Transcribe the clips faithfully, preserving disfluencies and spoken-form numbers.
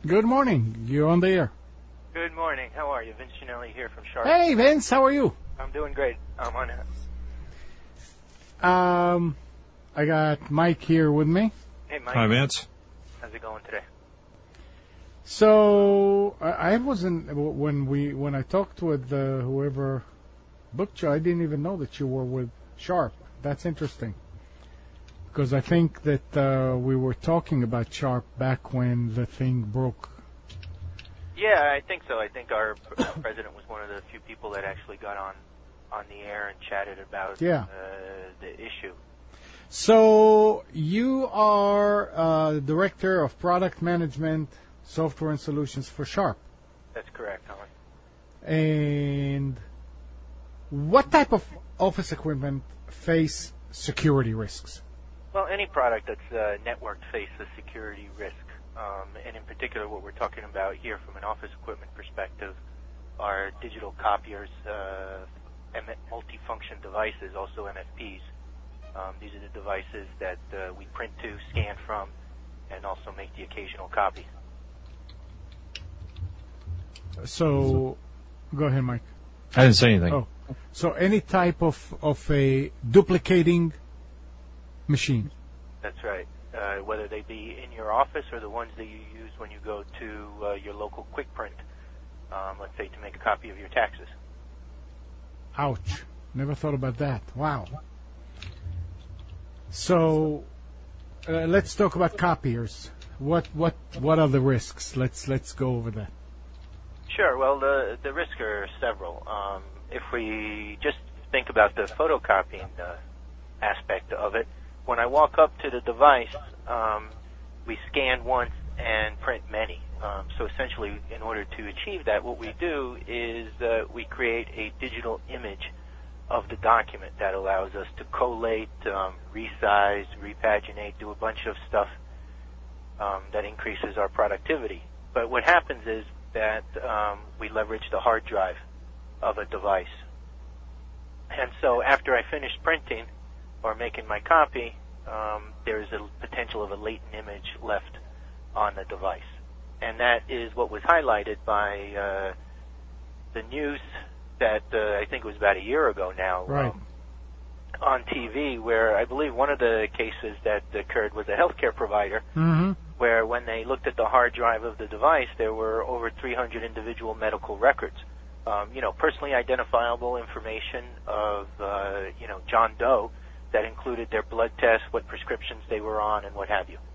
Good morning. You're on the air. Good morning. How are you? Vince Ginelli here from Sharp. Hey, Vince. How are you? I'm doing great. I'm on it. Um, I got Mike here with me. Hey, Mike. Hi, Vince. How's it going today? So I I wasn't when we when I talked with uh, whoever booked you. I didn't even know that you were with Sharp. That's interesting because I think that uh, we were talking about Sharp back when the thing broke. Yeah, I think so. I think our president was one of the few people that actually got on on the air and chatted about Yeah. uh, the issue. So you are uh, director of product management, software and solutions for Sharp. That's correct, Helen. And what type of office equipment face security risks? Well, any product that's uh, networked faces a security risk. Um, and in particular, what we're talking about here from an office equipment perspective are digital copiers, uh, M- multifunction devices, also M F Ps. Um, these are the devices that uh, we print to, scan from, and also make the occasional copy. So, go ahead, Mike. I didn't say anything. Oh, so any type of, of a duplicating machine. That's right. Uh, whether they be in your office or the ones that you use when you go to uh, your local quick print, um, let's say to make a copy of your taxes. Ouch. Never thought about that. Wow. So, uh, let's talk about copiers. What what what are the risks? Let's let's go over that. Sure. Well, the the risks are several. Um, if we just think about the photocopying uh, aspect of it, when I walk up to the device, um, we scan once and print many. Um, so essentially, in order to achieve that, what we do is uh, we create a digital image of the document that allows us to collate, um, resize, repaginate, do a bunch of stuff um, that increases our productivity. But what happens is that um, we leverage the hard drive of a device. And so after I finish printing or making my copy, um, there's a potential of a latent image left on the device. And that is what was highlighted by uh, the news that uh, I think it was about a year ago now Right. um, on T V, where I believe one of the cases that occurred was a healthcare provider, Mm-hmm. where when they looked at the hard drive of the device, there were over three hundred individual medical records. Um, you know, personally identifiable information of, uh, you know, John Doe that included their blood tests, what prescriptions they were on, and what have you.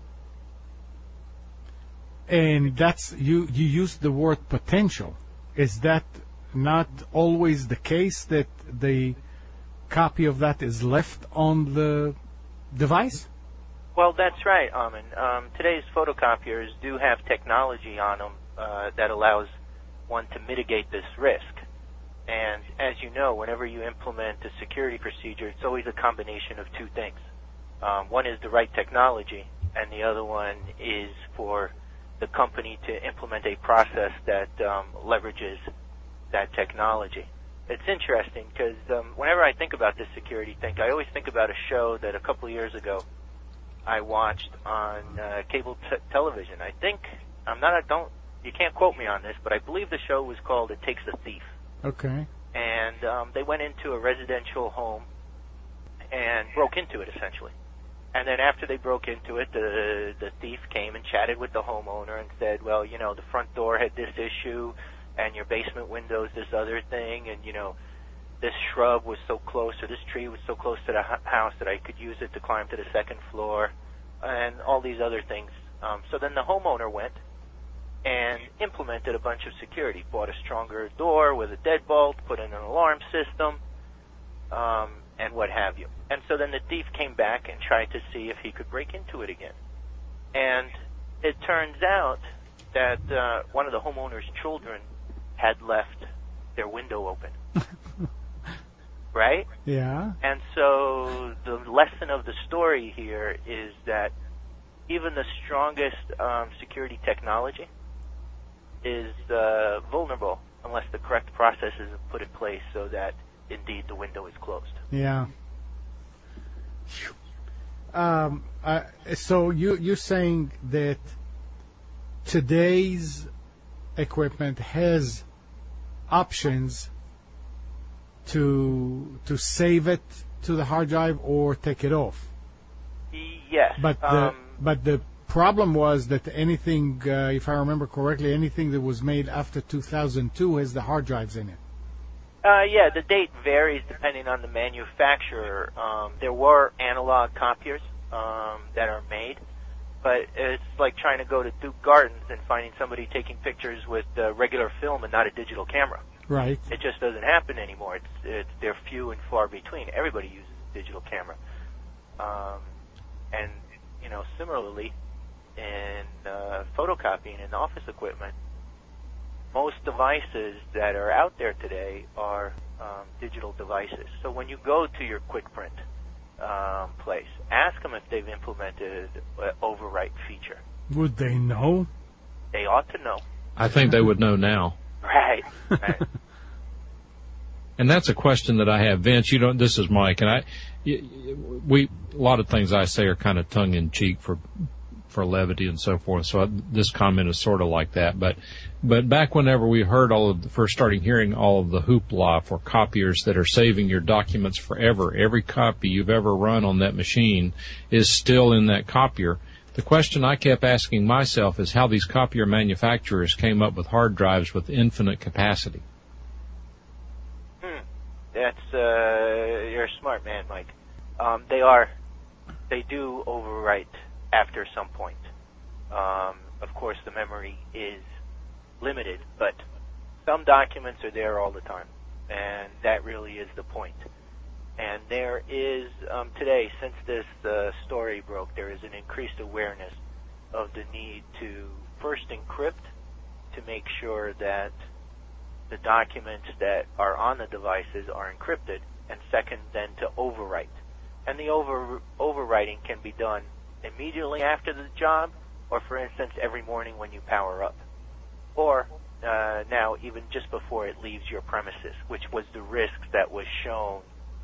And that's you. You used the word potential. Is that not always the case that the copy of that is left on the device? Well, that's right, Amin. Um, today's photocopiers do have technology on them uh, that allows one to mitigate this risk. And as you know, whenever you implement a security procedure, it's always a combination of two things. Um, one is the right technology, and the other one is for the company to implement a process that um, leverages that technology. It's interesting because um, whenever I think about this security thing, I always think about a show that a couple of years ago I watched on uh, cable t- television. I think I'm not. I don't. You can't quote me on this, but I believe the show was called "It Takes a Thief." Okay. And um, they went into a residential home and broke into it essentially. And then after they broke into it, the the thief came and chatted with the homeowner and said, "Well, you know, the front door had this issue, and your basement window's this other thing, and you know, this shrub was so close, or this tree was so close to the hu- house that I could use it to climb to the second floor, and all these other things." Um, so then the homeowner went and implemented a bunch of security, bought a stronger door with a deadbolt, put in an alarm system, um, and what have you. And so then the thief came back and tried to see if he could break into it again. And it turns out that uh, one of the homeowner's children had left their window open. Right? Yeah. And so the lesson of the story here is that even the strongest um, security technology is uh, vulnerable unless the correct processes are put in place so that indeed the window is closed. Yeah. Um, uh, so you you're saying that today's equipment has options to to save it to the hard drive or take it off. Yes. But the, um, but the problem was that anything, uh, if I remember correctly, anything that was made after two thousand two has the hard drives in it. Uh, yeah, the date varies depending on the manufacturer. Um, there were analog copiers um, that are made, but it's like trying to go to Duke Gardens and finding somebody taking pictures with uh, regular film and not a digital camera. Right. It just doesn't happen anymore. It's, it's they're few and far between. Everybody uses a digital camera, um, and you know, similarly, in uh, photocopying and office equipment, most devices that are out there today are um, digital devices. So when you go to your QuickPrint um, place, ask them if they've implemented an overwrite feature. Would they know? They ought to know. I think they would know now. Right. Right. And that's a question that I have, Vince. You don't. This is Mike, and I. We a lot of things I say are kind of tongue in cheek for for levity and so forth. So I, this comment is sort of like that. But but back whenever we heard all of the first starting hearing all of the hoopla for copiers that are saving your documents forever, every copy you've ever run on that machine is still in that copier. The question I kept asking myself is how these copier manufacturers came up with hard drives with infinite capacity. Hmm. That's, uh, you're a smart man, Mike. Um, they are, they do overwrite after some point. Um, of course, the memory is limited, but some documents are there all the time, and that really is the point. And there is, um, today, since this uh, story broke, there is an increased awareness of the need to first encrypt to make sure that the documents that are on the devices are encrypted, and second, then to overwrite. And the over overwriting can be done immediately after the job, or for instance, every morning when you power up. Or uh, now, even just before it leaves your premises, which was the risk that was shown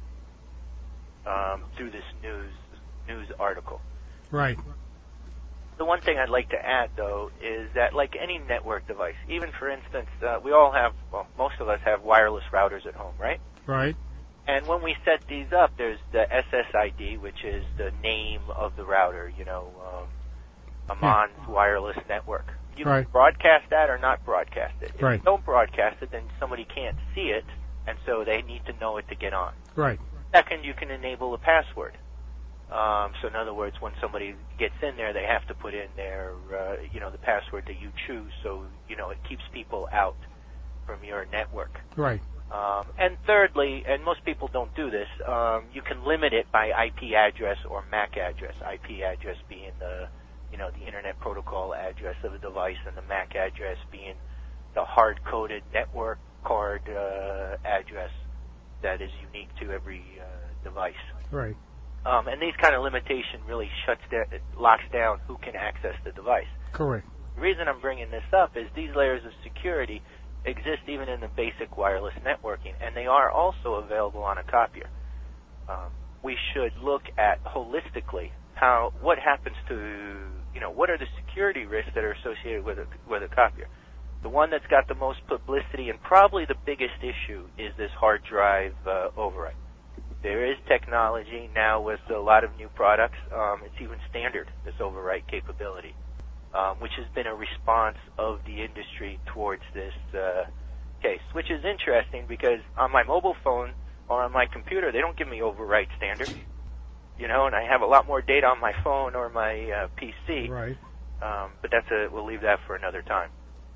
Um, through this news news article. Right. The one thing I'd like to add, though, is that like any network device, even for instance, uh, we all have, well, most of us have wireless routers at home, right? Right. And when we set these up, there's the S S I D, which is the name of the router, you know, um, Aman's yeah. wireless network. You right. can broadcast that or not broadcast it. If right. you don't broadcast it, then somebody can't see it, and so they need to know it to get on. Right. Second, you can enable a password. Um, so in other words, when somebody gets in there, they have to put in their, uh, you know, the password that you choose, so, you know, it keeps people out from your network. Right. Um, and thirdly, and most people don't do this, um, you can limit it by I P address or M A C address. I P address being the, you know, the Internet Protocol address of the device, and the M A C address being the hard-coded network card uh, address that is unique to every uh, device. Right. Um, and these kind of limitation really shuts down, locks down who can access the device. Correct. The reason I'm bringing this up is these layers of security exist even in the basic wireless networking, and they are also available on a copier. Um, we should look at holistically how what happens to, you know, what are the security risks that are associated with a, with a copier. The one that's got the most publicity and probably the biggest issue is this hard drive uh, overwrite. There is technology now with a lot of new products. Um, it's even standard, this overwrite capability, um, which has been a response of the industry towards this uh, case, which is interesting because on my mobile phone or on my computer, they don't give me overwrite standard, you know, and I have a lot more data on my phone or my uh, P C. Right. Um, but that's a, we'll leave that for another time.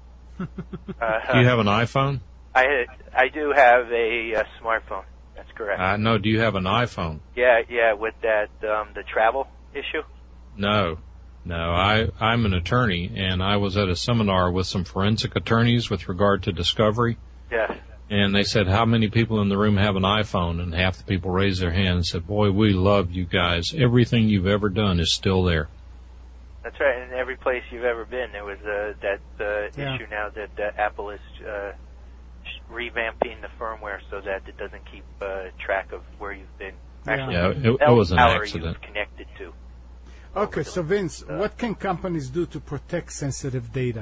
uh, do you have an iPhone? I I do have a, a smartphone. That's correct. Uh, no, do you have an iPhone? Yeah, yeah, with that, um, the travel issue? No, no, I, I'm an attorney, and I was at a seminar with some forensic attorneys with regard to discovery. Yes. And they said, how many people in the room have an iPhone? And half the people raised their hand and said, boy, we love you guys. Everything you've ever done is still there. That's right. In every place you've ever been, there was uh, that uh, yeah. issue now that uh, Apple is uh, revamping the firmware so that it doesn't keep uh, track of where you've been. Actually, yeah, it, it was an accident. You've connected to. Okay, so Vince, uh, what can companies do to protect sensitive data?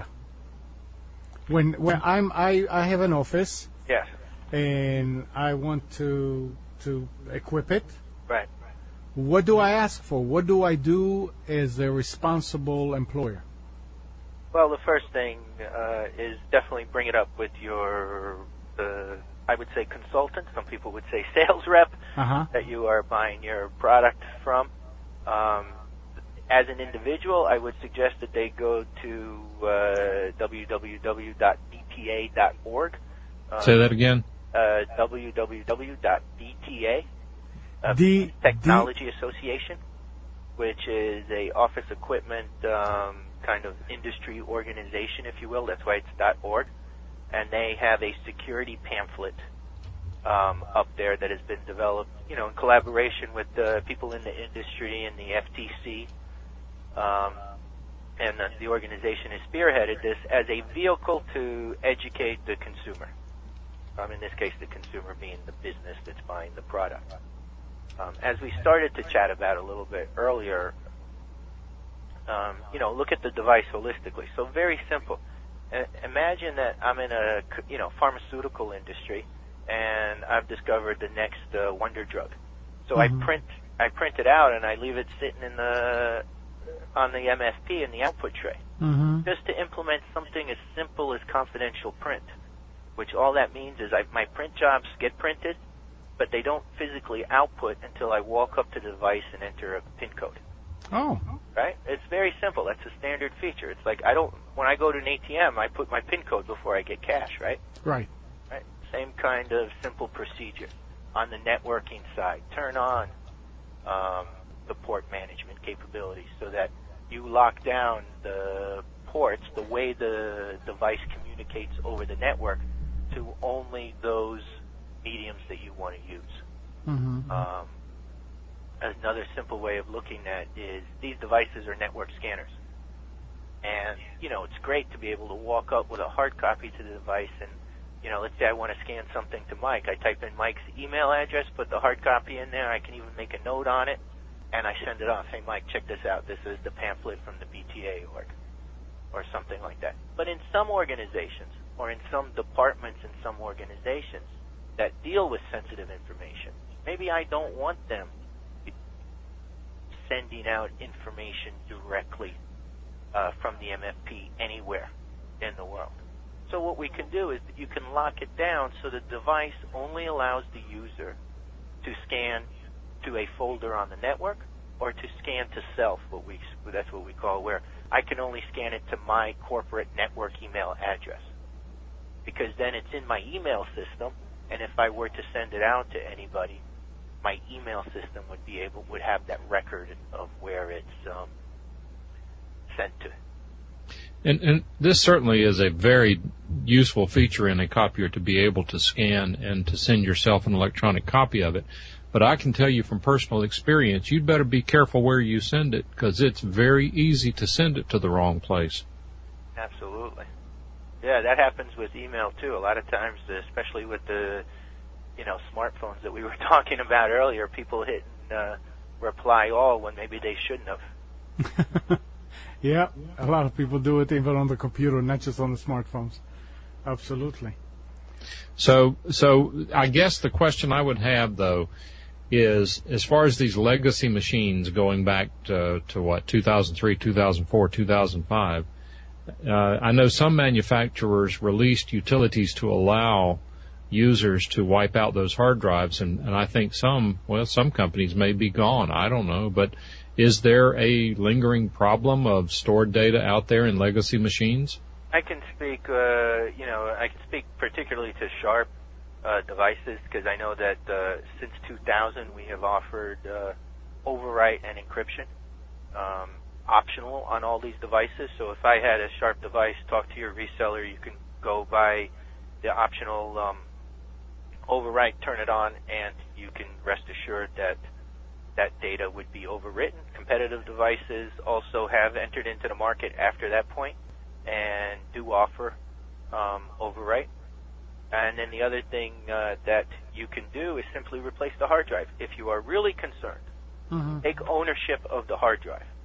When when I'm I, I have an office, yes, and I want to to equip it. Right. What do I ask for? What do I do as a responsible employer? Well, the first thing uh, is definitely bring it up with your, uh, I would say consultant. Some people would say sales rep uh-huh. that you are buying your product from. Um, as an individual, I would suggest that they go to uh, w w w dot d t a dot org. Um, Say that again. Uh, w w w dot d t a, uh, D- Technology D- Association, which is a office equipment um, kind of industry organization, if you will. That's why it's .org. And they have a security pamphlet um, up there that has been developed, you know, in collaboration with the people in the industry and the F T C. Um, and the, the organization has spearheaded this as a vehicle to educate the consumer. Um, in this case, the consumer being the business that's buying the product. Um, as we started to chat about a little bit earlier, um, you know, look at the device holistically. So very simple. Uh, imagine that I'm in a, you know, pharmaceutical industry, and I've discovered the next uh, wonder drug. So mm-hmm. I print, I print it out, and I leave it sitting in the on the M F P in the output tray, mm-hmm. just to implement something as simple as confidential print. Which all that means is I, my print jobs get printed, but they don't physically output until I walk up to the device and enter a PIN code. Oh. Right? It's very simple. That's a standard feature. It's like I don't, when I go to an A T M, I put my PIN code before I get cash, right? Right. Right. Same kind of simple procedure. On the networking side, turn on um, the port management capabilities so that you lock down the ports, the way the device communicates over the network, to only those mediums that you want to use. Mm-hmm. Um, another simple way of looking at is these devices are network scanners. And, you know, it's great to be able to walk up with a hard copy to the device and, you know, let's say I want to scan something to Mike. I type in Mike's email address, put the hard copy in there. I can even make a note on it, and I send it off. Hey, Mike, check this out. This is the pamphlet from the B T A org, or something like that. But in some organizations, or in some departments in some organizations that deal with sensitive information, maybe I don't want them sending out information directly uh, from the M F P anywhere in the world. So what we can do is that you can lock it down so the device only allows the user to scan to a folder on the network or to scan to self, what we, that's what we call where I can only scan it to my corporate network email address. Because then it's in my email system, and if I were to send it out to anybody, my email system would be able would have that record of where it's um, sent to. And, and this certainly is a very useful feature in a copier to be able to scan and to send yourself an electronic copy of it. But I can tell you from personal experience, you'd better be careful where you send it, because it's very easy to send it to the wrong place. Absolutely. Yeah, that happens with email too. A lot of times, especially with the, you know, smartphones that we were talking about earlier, people hit uh, reply all when maybe they shouldn't have. Yeah, a lot of people do it even on the computer, not just on the smartphones. Absolutely. So, so I guess the question I would have though is, as far as these legacy machines going back to, to what, two thousand three, two thousand four, two thousand five, uh, I know some manufacturers released utilities to allow users to wipe out those hard drives, and, and I think some, well, some companies may be gone. I don't know, but is there a lingering problem of stored data out there in legacy machines? I can speak, uh, you know, I can speak particularly to Sharp uh, devices, because I know that uh, since two thousand we have offered uh, overwrite and encryption um, optional on all these devices. So if I had a Sharp device, talk to your reseller, you can go buy the optional um, overwrite, turn it on, and you can rest assured that that data would be overwritten. Competitive devices also have entered into the market after that point and do offer um, overwrite. And then the other thing uh, that you can do is simply replace the hard drive. If you are really concerned, mm-hmm. take ownership of the hard drive.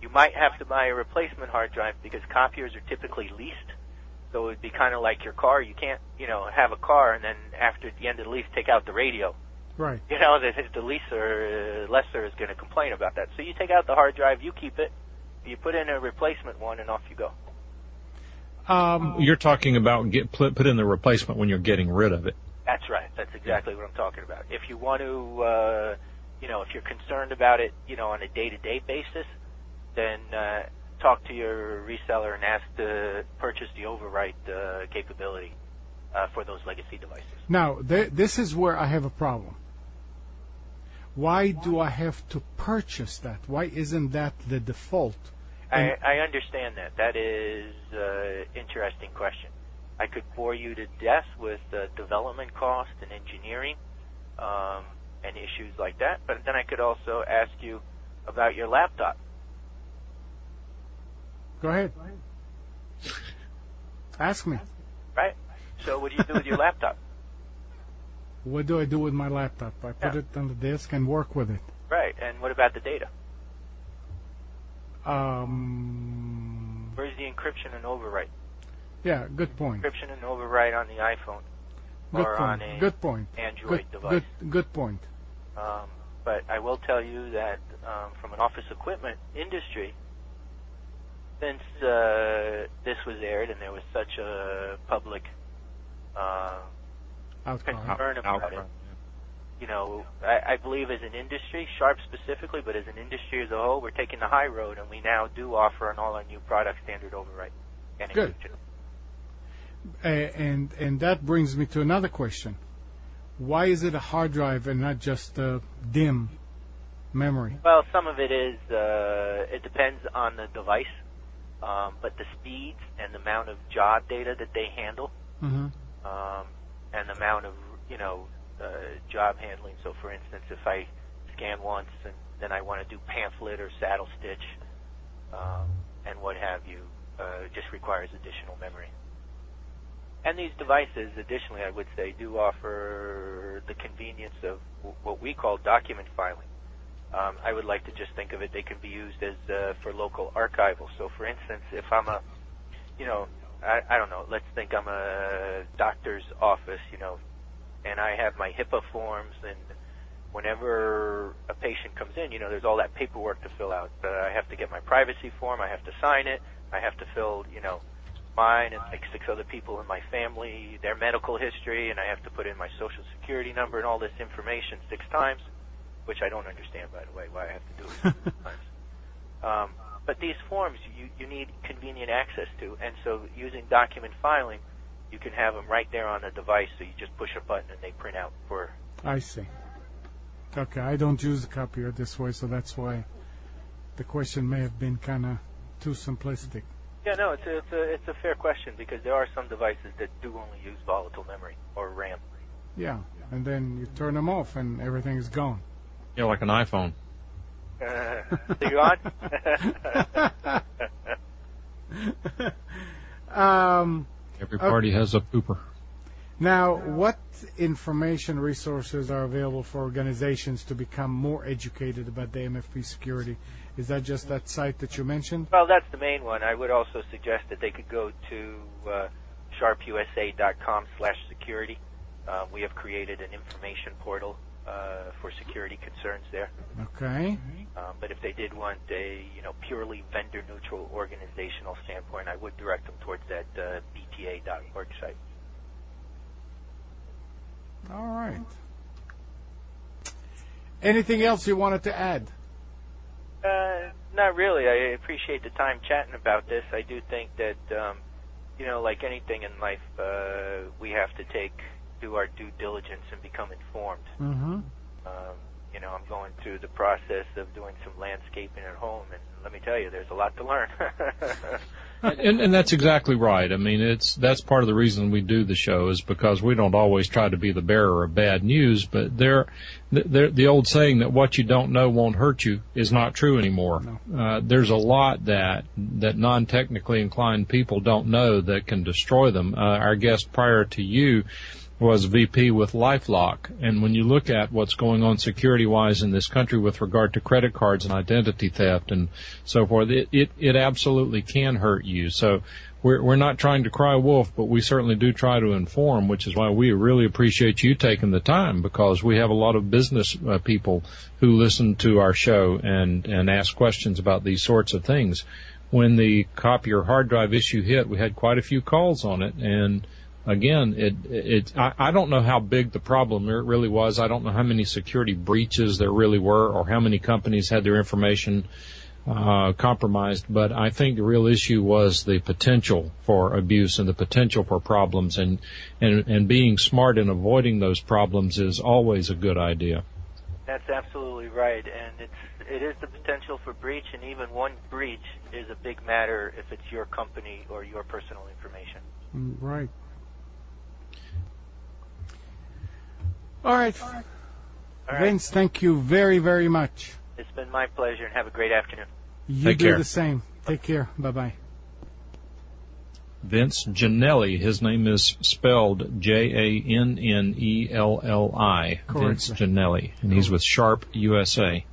You might have to buy a replacement hard drive because copiers are typically leased. So it would be kind of like your car. You can't, you know, have a car and then after the end of the lease take out the radio. Right. You know, the, the leaser, uh, lessor is going to complain about that. So you take out the hard drive, you keep it, you put in a replacement one, and off you go. Um, You're talking about get put, put in the replacement when you're getting rid of it. That's right. That's exactly what I'm talking about. If you want to, uh, you know, if you're concerned about it, you know, on a day-to-day basis, then uh, talk to your reseller and ask to purchase the overwrite uh, capability uh, for those legacy devices. Now, th- this is where I have a problem. Why do I have to purchase that? Why isn't that the default? I, I understand that. That is an interesting question. I could bore you to death with uh, development cost and engineering um, and issues like that, but then I could also ask you about your laptop. Go ahead. Ask me. Right? So what do you do with your laptop? What do I do with my laptop? I put Yeah. it on the disk and work with it. Right. And what about the data? Um, Where's the encryption and overwrite? yeah, good point. Encryption and overwrite on the iPhone Good or on point. a Good point. Android Good, device. good, good point. Um, but I will tell you that um, from an office equipment industry, since uh, this was aired and there was such a public uh, Outcry. concern about it, you know, I, I believe as an industry, Sharp specifically, but as an industry as a whole, we're taking the high road, and we now do offer on all our new products standard overwrite and Good. encryption. Uh, and and that brings me to another question. Why is it a hard drive and not just a D I M memory? Well, some of it is, uh, it depends on the device, um, but the speeds and the amount of job data that they handle, Mm-hmm. um, and the amount of, you know, uh, job handling. So, for instance, if I scan once and then I want to do pamphlet or saddle stitch um, and what have you, uh, just requires additional memory. And these devices, additionally, I would say, do offer the convenience of w- what we call document filing. Um, I would like to just think of it, they can be used as uh, for local archival. So, for instance, if I'm a, you know, I, I don't know, let's think I'm a doctor's office, you know, and I have my HIPAA forms, and whenever a patient comes in, you know, there's all that paperwork to fill out. Uh, I have to get my privacy form, I have to sign it, I have to fill, you know, mine and like six other people in my family, their medical history, and I have to put in my social security number and all this information six times, which I don't understand, by the way, why I have to do it six times. Um, but these forms you, you need convenient access to, and so using document filing, you can have them right there on the device, so you just push a button and they print out for... I see. Okay, I don't use the copier this way, so that's why the question may have been kind of too simplistic. Yeah, no, it's a, it's a it's a fair question because there are some devices that do only use volatile memory or RAM. Yeah, and then you turn them off and everything is gone. Yeah, like an iPhone. Uh, so you on? um, Every party okay. has a pooper. Now, what information resources are available for organizations to become more educated about the M F P security? Is that just that site that you mentioned? Well, that's the main one. I would also suggest that they could go to uh, sharp u s a dot com slash security. Uh, we have created an information portal uh, for security concerns there. Okay. Um, but if they did want a you know purely vendor-neutral organizational standpoint, I would direct them towards that uh, b t a dot org site. All right. Anything else you wanted to add? Uh, not really. I appreciate the time chatting about this. I do think that, um, you know, like anything in life, uh, we have to take, do our due diligence and become informed. Mm-hmm. Um, you know, I'm going through the process of doing some landscaping at home, and let me tell you, there's a lot to learn. And, and that's exactly right. I mean, it's that's part of the reason we do the show is because we don't always try to be the bearer of bad news. But there, there, the old saying that what you don't know won't hurt you is not true anymore. No. Uh, there's a lot that that non-technically inclined people don't know that can destroy them. Uh, our guest prior to you was V P with LifeLock. And when you look at what's going on security-wise in this country with regard to credit cards and identity theft and so forth, it, it, it absolutely can hurt you. So we're, we're not trying to cry wolf, but we certainly do try to inform, which is why we really appreciate you taking the time, because we have a lot of business uh, people who listen to our show and, and ask questions about these sorts of things. When the copier hard drive issue hit, we had quite a few calls on it, and again, it, it, I, I don't know how big the problem really was. I don't know how many security breaches there really were or how many companies had their information uh, compromised, but I think the real issue was the potential for abuse and the potential for problems, and, and, and being smart in avoiding those problems is always a good idea. That's absolutely right, and it's it is the potential for breach, and even one breach is a big matter if it's your company or your personal information. Right. All right. All right. Vince, thank you very, very much. It's been my pleasure, and have a great afternoon. You Take do care. the same. Take care. Bye-bye. Vince Giannelli. His name is spelled J A N N E L L I. Vince Giannelli. And he's with Sharp U S A.